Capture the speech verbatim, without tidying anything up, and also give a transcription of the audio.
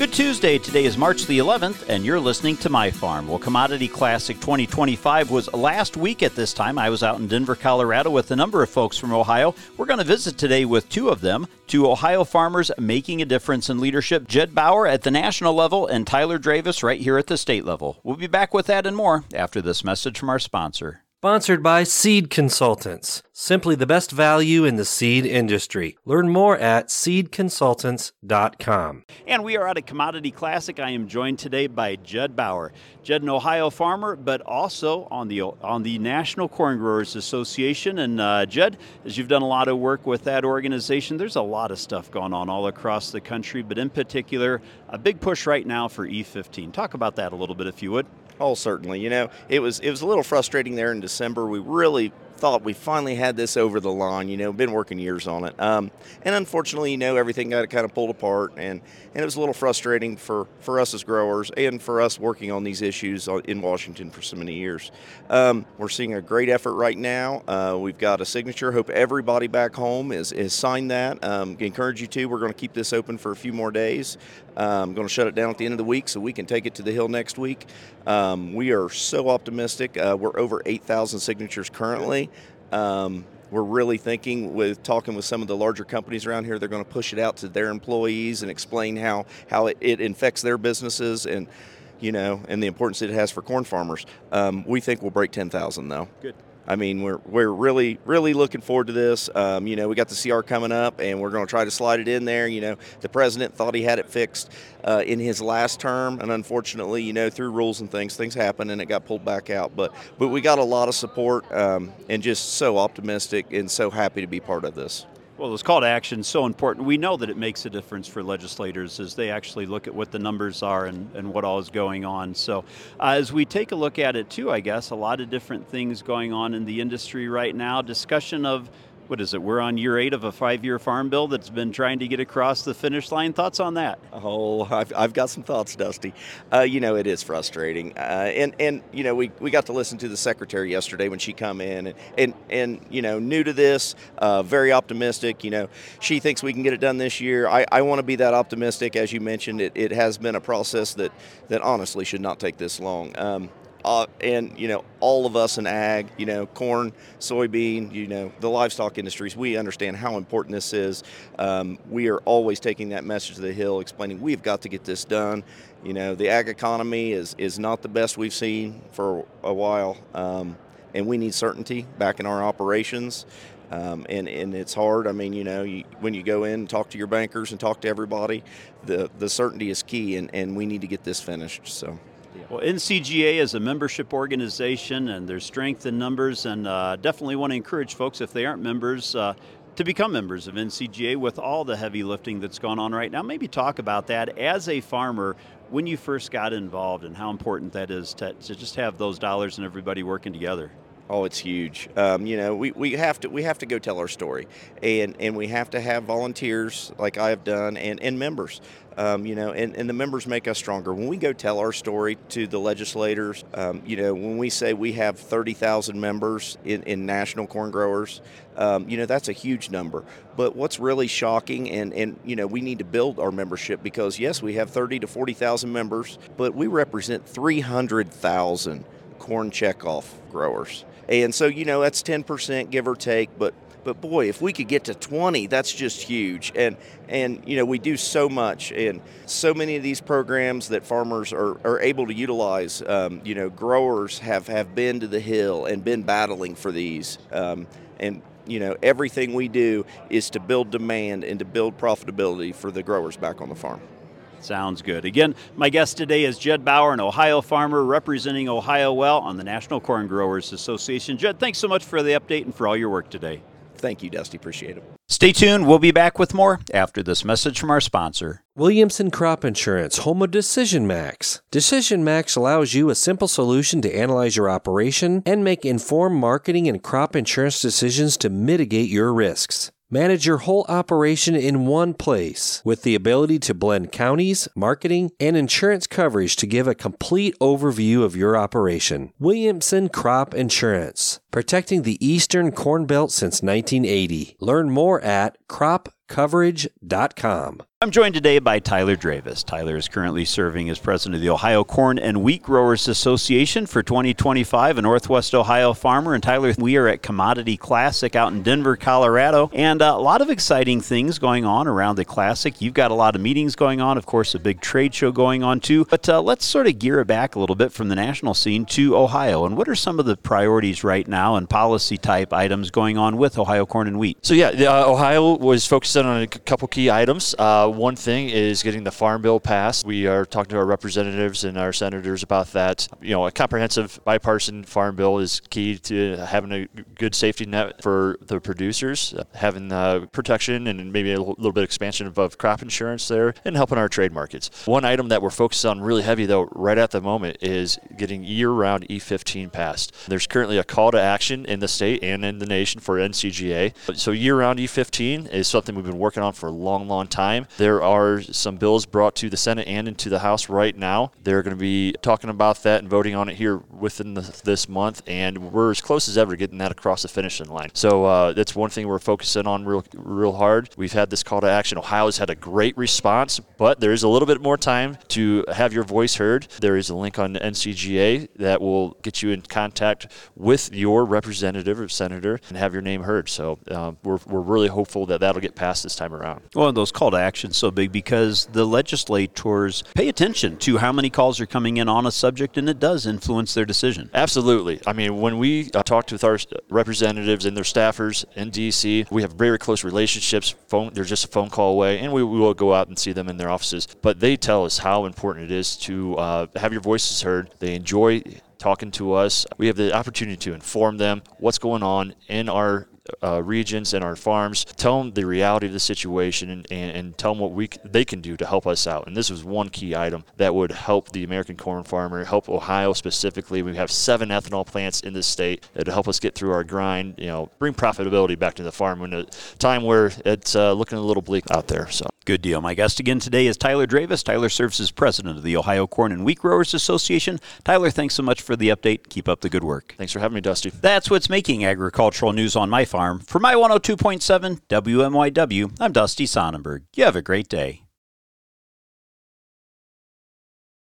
Good Tuesday. Today is March the eleventh, and you're listening to My Farm. Well, Commodity Classic twenty twenty-five was last week at this time. I was out in Denver, Colorado with a number of folks from Ohio. We're going to visit today with two of them, two Ohio farmers making a difference in leadership, Jed Bauer at the national level and Tyler Dravis right here at the state level. We'll be back with that and more after this message from our sponsor. Sponsored by Seed Consultants, simply the best value in the seed industry. Learn more at seed consultants dot com. And we are out at Commodity Classic. I am joined today by Jed Bauer. Jed, an Ohio farmer, but also on the on the National Corn Growers Association. And uh, Jed, as you've done a lot of work with that organization, there's a lot of stuff going on all across the country, but in particular, a big push right now for E fifteen. Talk about that a little bit, if you would. Oh, certainly. You know, it was it was a little frustrating there in December. We really thought we finally had this over the line. You know, been working years on it. Um, and unfortunately, you know, everything got kind of pulled apart, and, and it was a little frustrating for, for us as growers and for us working on these issues in Washington for so many years. Um, we're seeing a great effort right now. Uh, we've got a signature. Hope everybody back home is, is signed that. Um, encourage you to. We're going to keep this open for a few more days. I'm um, going to shut it down at the end of the week so we can take it to the Hill next week. Um, we are so optimistic. Uh, we're over eight thousand signatures currently. Um, we're really thinking with talking with some of the larger companies around here, they're going to push it out to their employees and explain how, how it, it affects their businesses and, you know, and the importance it has for corn farmers. Um, we think we'll break ten thousand though. Good. I mean, we're we're really, really looking forward to this. Um, you know, we got the C R coming up, and we're going to try to slide it in there. You know, the president thought he had it fixed uh, in his last term, and unfortunately, you know, through rules and things, things happen, and it got pulled back out. But but we got a lot of support, um, and just so optimistic and so happy to be part of this. Well, this call to action is so important. We know that it makes a difference for legislators as they actually look at what the numbers are and, and what all is going on. So uh, as we take a look at it too, I guess, a lot of different things going on in the industry right now. Discussion of, what is it, we're on year eight of a five-year farm bill that's been trying to get across the finish line. Thoughts on that? Oh, I've, I've got some thoughts, Dusty. Uh, you know, it is frustrating. Uh, and, and, you know, we, we got to listen to the secretary yesterday when she come in and, and, and you know, new to this, uh, very optimistic. You know, she thinks we can get it done this year. I, I want to be that optimistic. As you mentioned, it, it has been a process that, that honestly should not take this long. Um, Uh, and, you know, all of us in ag, you know, corn, soybean, you know, the livestock industries, we understand how important this is. Um, we are always taking that message to the Hill, explaining we've got to get this done. You know, the ag economy is, is not the best we've seen for a while, um, and we need certainty back in our operations. Um, and, and it's hard. I mean, you know, you, when you go in and talk to your bankers and talk to everybody, the, the certainty is key, and, and we need to get this finished, so. Well, N C G A is a membership organization, and there's strength in numbers, and uh, definitely want to encourage folks, if they aren't members, uh, to become members of N C G A with all the heavy lifting that's going on right now. Maybe talk about that as a farmer when you first got involved and how important that is to, to just have those dollars and everybody working together. Oh, it's huge. Um, you know, we, we have to we have to go tell our story, and, and we have to have volunteers like I have done, and, and members. Um, you know, and, and the members make us stronger. When we go tell our story to the legislators, um, you know, when we say we have thirty thousand members in, in National Corn Growers, um, you know, that's a huge number. But what's really shocking, and, and, you know, we need to build our membership because, yes, we have thirty to forty thousand members, but we represent three hundred thousand corn checkoff growers. And so, you know, that's ten percent give or take, but But boy, if we could get to twenty, that's just huge. And, and you know, we do so much, and so many of these programs that farmers are, are able to utilize, um, you know, growers have, have been to the Hill and been battling for these. Um, and, you know, everything we do is to build demand and to build profitability for the growers back on the farm. Sounds good. Again, my guest today is Jed Bauer, an Ohio farmer representing Ohio well on the National Corn Growers Association. Jed, thanks so much for the update and for all your work today. Thank you, Dusty. Appreciate it. Stay tuned. We'll be back with more after this message from our sponsor. Williamson Crop Insurance, home of Decision Max. Decision Max allows you a simple solution to analyze your operation and make informed marketing and crop insurance decisions to mitigate your risks. Manage your whole operation in one place with the ability to blend counties, marketing, and insurance coverage to give a complete overview of your operation. Williamson Crop Insurance, protecting the Eastern Corn Belt since nineteen eighty. Learn more at crop coverage dot com. I'm joined today by Tyler Dravis. Tyler is currently serving as president of the Ohio Corn and Wheat Growers Association for twenty twenty-five, a Northwest Ohio farmer. And Tyler, we are at Commodity Classic out in Denver, Colorado, and uh, a lot of exciting things going on around the Classic. You've got a lot of meetings going on, of course, a big trade show going on too. But uh, let's sort of gear it back a little bit from the national scene to Ohio. And what are some of the priorities right now and policy type items going on with Ohio Corn and Wheat? So yeah, uh, Ohio was focusing on a couple key items. Uh, one thing is getting the Farm Bill passed. We are talking to our representatives and our senators about that. You know, a comprehensive bipartisan Farm Bill is key to having a good safety net for the producers, uh, having uh, protection and maybe a little bit of expansion of, of crop insurance there, and helping our trade markets. One item that we're focused on really heavy, though, right at the moment is getting year-round E fifteen passed. There's currently a call to action in the state and in the nation for N C G A. So year-round E fifteen is something we've been working on for a long, long time. There are some bills brought to the Senate and into the House right now. They're going to be talking about that and voting on it here within the, this month, and we're as close as ever to getting that across the finishing line. So uh, that's one thing we're focusing on real, real hard. We've had this call to action. Ohio's had a great response, but there is a little bit more time to have your voice heard. There is a link on N C G A that will get you in contact with your representative or senator and have your name heard. So uh, we're, we're really hopeful that that'll get passed this time around. Well, those call to actions so big because the legislators pay attention to how many calls are coming in on a subject, and it does influence their decision. Absolutely. I mean, when we uh, talk with our representatives and their staffers in D C, we have very close relationships. Phone, they're just a phone call away, and we, we will go out and see them in their offices. But they tell us how important it is to uh, have your voices heard. They enjoy talking to us. We have the opportunity to inform them what's going on in our Uh, regions and our farms, tell them the reality of the situation, and, and, and tell them what we c- they can do to help us out. And this was one key item that would help the American corn farmer, help Ohio specifically. We have seven ethanol plants in this state that help us get through our grind, you know, bring profitability back to the farm in a time where it's uh, looking a little bleak out there. So. Good deal. My guest again today is Tyler Dravis. Tyler serves as president of the Ohio Corn and Wheat Growers Association. Tyler, thanks so much for the update. Keep up the good work. Thanks for having me, Dusty. That's what's making agricultural news on my farm. For my one oh two point seven W M Y W, I'm Dusty Sonnenberg. You have a great day.